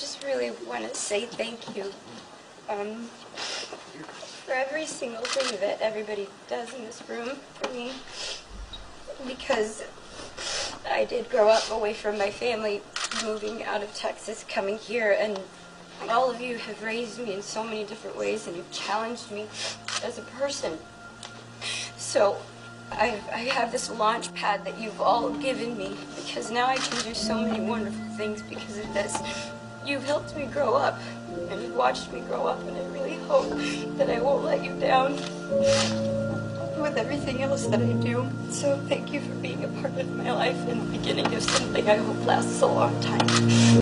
just really want to say thank you for every single thing that everybody does in this room for me, because I did grow up away from my family, moving out of Texas, coming here, and all of you have raised me in so many different ways, and you've challenged me as a person. So I have this launch pad that you've all given me, because now I can do so many wonderful things because of this. You've helped me grow up, and you've watched me grow up, and I really hope that I won't let you down with everything else that I do. So thank you for being a part of my life and the beginning of something I hope lasts a long time.